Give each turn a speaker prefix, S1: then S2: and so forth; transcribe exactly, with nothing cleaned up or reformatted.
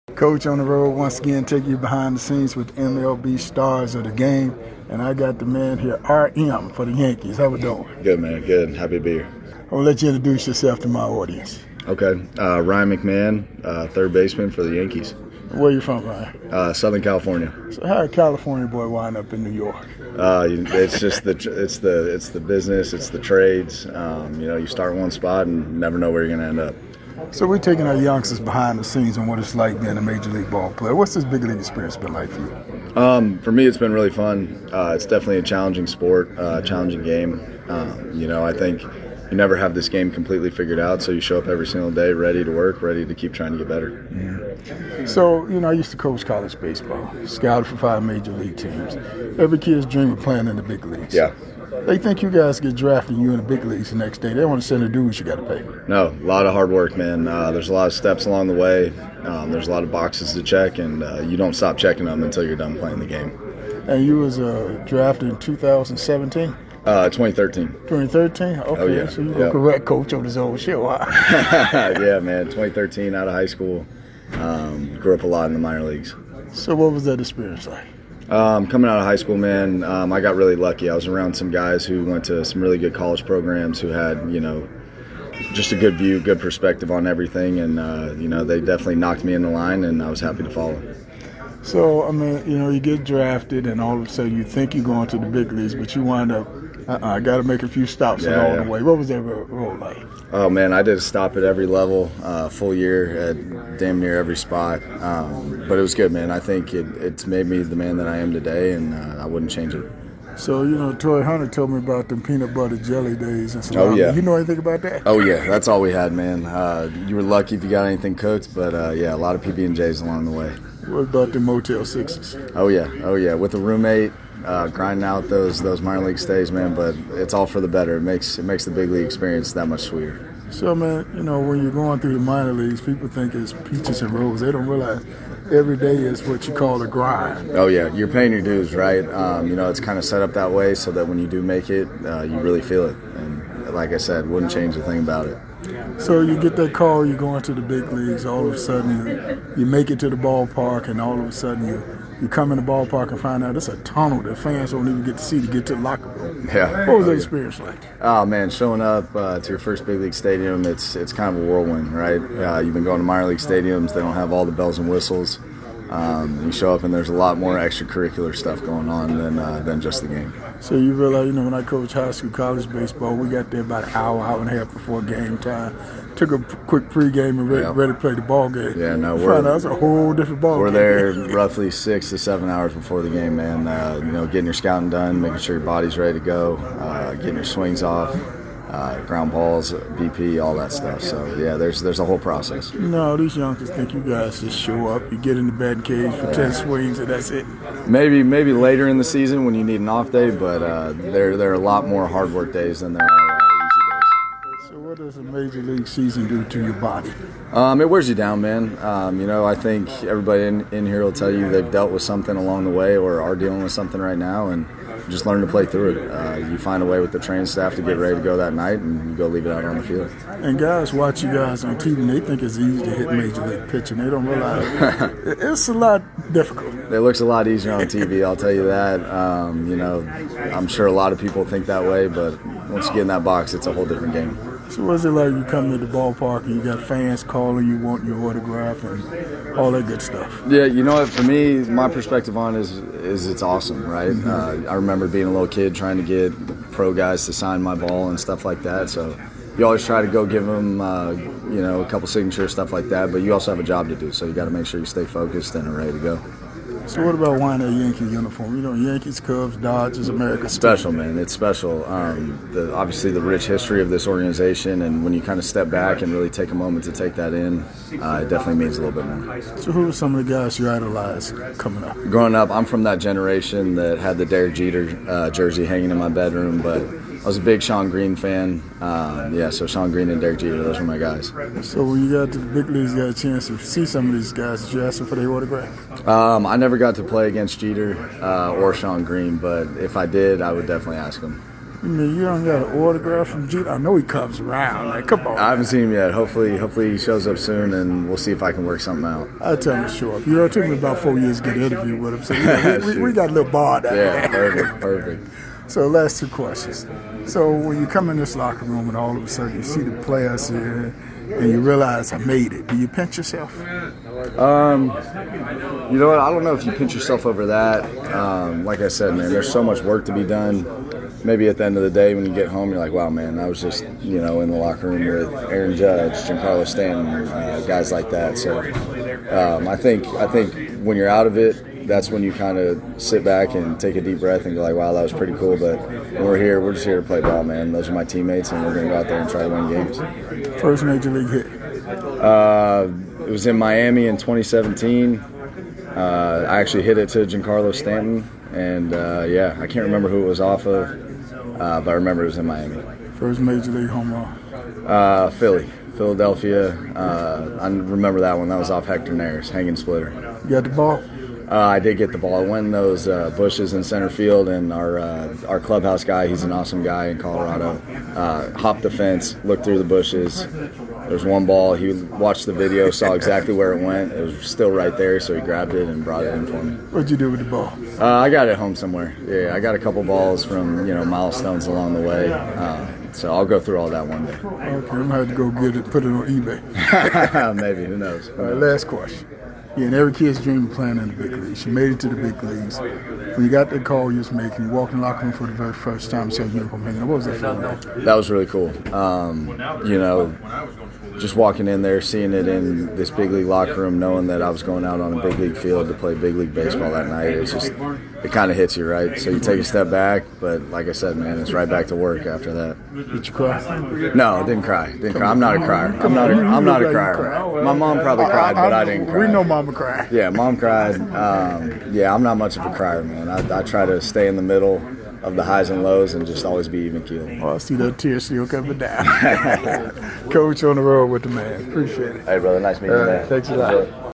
S1: Coach on the road, once again, take you behind the scenes with M L B stars of the game. And I got the man here, R M, for the Yankees. How we doing?
S2: Good, man. Good. Happy to be here.
S1: I'll let you introduce yourself to my audience.
S2: Okay. Uh, Ryan McMahon, uh, third baseman for the Yankees.
S1: Where you from, Ryan?
S2: Uh, Southern California.
S1: So how did a California boy wind up in New York?
S2: Uh, it's just the it's the it's the business, it's the trades. Um, you know, you start one spot and never know where you're going to end up.
S1: So we're taking our youngsters behind the scenes on what it's like being a major league ball player. What's this big league experience been like for you?
S2: Um, for me, it's been really fun. Uh, it's definitely a challenging sport, uh, challenging game. Um, you know, I think you never have this game completely figured out, so you show up every single day ready to work, ready to keep trying to get better.
S1: Yeah. So, you know, I used to coach college baseball, scouted for five major league teams. Every kid's dream of playing in the big leagues.
S2: Yeah.
S1: They think you guys get drafted and you in the big leagues the next day. They want to send the dues you got to pay.
S2: No, a lot of hard work, man. Uh, there's a lot of steps along the way. Um, there's a lot of boxes to check, and uh, you don't stop checking them until you're done playing the game.
S1: And you was uh, drafted in two thousand seventeen?
S2: Uh, twenty thirteen.
S1: twenty thirteen? Okay,
S2: oh, yeah.
S1: So you're
S2: yep.
S1: a correct coach on his own show, huh?
S2: Yeah, man. twenty thirteen, out of high school. Um, grew up a lot in the minor leagues.
S1: So what was that experience like?
S2: Um, coming out of high school, man, um, I got really lucky. I was around some guys who went to some really good college programs who had, you know, just a good view, good perspective on everything. And, uh, you know, they definitely knocked me in the line, and I was happy to follow.
S1: So, I mean, you know, you get drafted, and all of a sudden you think you're going to the big leagues, but you wind up, uh-uh, I got to make a few stops
S2: yeah,
S1: along
S2: yeah.
S1: the way. What was that role like?
S2: Oh, man, I did a stop at every level, uh, full year at damn near every spot. Um, but it was good, man. I think it, it's made me the man that I am today, and uh, I wouldn't change it.
S1: So, you know, Troy Hunter told me about them peanut butter jelly days and salami.
S2: Oh, yeah.
S1: You know anything about that?
S2: Oh, yeah. That's all we had, man. Uh, you were lucky if you got anything cooked, but, uh, yeah, a lot of P B and J's along the way.
S1: What about the Motel Sixes?
S2: Oh, yeah. Oh, yeah. With a roommate, uh, grinding out those those minor league stays, man, but it's all for the better. It makes, it makes the big league experience that much sweeter.
S1: So, man, you know, when you're going through the minor leagues, people think it's peaches and roses. They don't realize every day is what you call a grind.
S2: Oh, yeah. You're paying your dues, right? Um, you know, it's kind of set up that way so that when you do make it, uh, you really feel it. And like I said, wouldn't change a thing about it.
S1: So you get that call, you're going to the big leagues, all of a sudden you, you make it to the ballpark, and all of a sudden you, you come in the ballpark and find out it's a tunnel that fans don't even get to see to get to the locker room.
S2: Yeah.
S1: What was
S2: oh,
S1: that
S2: yeah.
S1: experience like?
S2: Oh, man, showing up uh, to your first big league stadium, it's it's kind of a whirlwind, right? Uh, you've been going to minor league stadiums, they don't have all the bells and whistles. Um, you show up and there's a lot more extracurricular stuff going on than uh, than just the game.
S1: So you realize, you know, when I coached high school, college baseball, we got there about an hour, hour and a half before game time. Took a quick pregame and ready,
S2: yep.
S1: ready to play the ball game.
S2: Yeah, no,
S1: we're found out it's a whole different ball
S2: we're
S1: game.
S2: We're there roughly six to seven hours before the game, man. Uh, you know, getting your scouting done, making sure your body's ready to go, uh, getting your swings off. Uh, ground balls, B P, all that stuff. So, yeah, there's there's a whole process.
S1: No, these youngsters think you guys just show up, you get in the batting cage for ten swings, and that's it.
S2: Maybe maybe later in the season when you need an off day, but uh, there, there are a lot more hard work days than there are uh, easy days.
S1: So what does a major league season do to your body?
S2: Um, it wears you down, man. Um, you know, I think everybody in, in here will tell you they've dealt with something along the way or are dealing with something right now, and just learn to play through it. Uh, you find a way with the training staff to get ready to go that night, and you go leave it out on the field.
S1: And guys watch you guys on T V, and they think it's easy to hit major league pitching. They don't realize it's a lot difficult.
S2: It looks a lot easier on T V, I'll tell you that. Um, you know, I'm sure a lot of people think that way, but once you get in that box, it's a whole different game.
S1: So what's it like you come to the ballpark and you got fans calling you, want your autograph and all that good stuff?
S2: Yeah, you know what, for me, my perspective on it is, is it's awesome, right? Mm-hmm. uh, I remember being a little kid trying to get pro guys to sign my ball and stuff like that, so you always try to go give them, uh, you know, a couple signatures, stuff like that, but you also have a job to do, so you got to make sure you stay focused and are ready to go.
S1: So what about wearing a Yankee uniform? You know, Yankees, Cubs, Dodgers, America.
S2: Special, man. It's special. Um, the, obviously, the rich history of this organization, and when you kind of step back and really take a moment to take that in, uh, it definitely means a little bit more.
S1: So who are some of the guys you idolized coming up?
S2: Growing up, I'm from that generation that had the Derek Jeter uh, jersey hanging in my bedroom, but I was a big Shawn Green fan. Um, yeah, so Shawn Green and Derek Jeter, those were my guys.
S1: So when you got to the big leagues, you got a chance to see some of these guys. Did you ask them for their autograph?
S2: Um, I never got to play against Jeter uh, or Shawn Green, but if I did, I would definitely ask them.
S1: I mean, you don't got an autograph from Jeter? I know he comes around. Like, come on.
S2: I haven't seen him yet. Hopefully, hopefully he shows up soon, and we'll see if I can work something out.
S1: I'll tell him to show up. You know, it took me about four years to get an interview with him, so you know, we, we, we got a little bar down
S2: Yeah,
S1: there.
S2: perfect, perfect.
S1: So last two questions. So when you come in this locker room and all of a sudden you see the players here and you realize I made it, do you pinch yourself?
S2: Um, you know what? I don't know if you pinch yourself over that. Um, like I said, man, there's so much work to be done. Maybe at the end of the day when you get home, you're like, wow, man, I was just, you know, in the locker room with Aaron Judge, Giancarlo Stanton, uh, guys like that. So um, I think I think when you're out of it, that's when you kind of sit back and take a deep breath and go like, wow, that was pretty cool. But when we're here, we're just here to play ball, man. Those are my teammates, and we're going to go out there and try to win games.
S1: First major league hit?
S2: Uh, it was in Miami in twenty seventeen. Uh, I actually hit it to Giancarlo Stanton, and uh, yeah, I can't remember who it was off of, uh, but I remember it was in Miami.
S1: First major league home run?
S2: Uh, Philly, Philadelphia. Uh, I remember that one. That was off Hector Neris, hanging splitter.
S1: You got the ball?
S2: Uh, I did get the ball. I went in those uh, bushes in center field, and our uh, our clubhouse guy, he's an awesome guy in Colorado, uh, hopped the fence, looked through the bushes. There's one ball. He watched the video, saw exactly where it went. It was still right there, so he grabbed it and brought it in for me.
S1: What'd you do with the ball?
S2: Uh, I got it home somewhere. Yeah, I got a couple balls from, you know, milestones along the way. Uh, so I'll go through all that one day.
S1: Okay, I'm going to have to go get it, put it on eBay.
S2: Maybe, who knows?
S1: All right, last question. Yeah, and every kid's dream of playing in the big leagues. You made it to the big leagues. When you got the call you was making, you walked in the locker room for the very first time, saw your uniform hanging. What was that feeling like?
S2: That was really cool. Um, you know, just walking in there, seeing it in this big league locker room, knowing that I was going out on a big league field to play big league baseball that night, it's just, it kind of hits you, right? So you take a step back, but like I said, man, it's right back to work after that.
S1: Did you cry?
S2: No, didn't cry. Didn't cry. I'm not a crier. I'm not a, I'm not a crier. My mom probably cried, but I didn't cry.
S1: We know Mama cried.
S2: Yeah, mom cried. Um, yeah, I'm not much of a crier, man. I, I try to stay in the middle of the highs and lows and just always be even keel.
S1: Oh, I see that tear still coming down. Coach on the road with the man. Appreciate it.
S2: Hey, brother, nice meeting you,
S1: Uh,
S2: man.
S1: thanks a lot.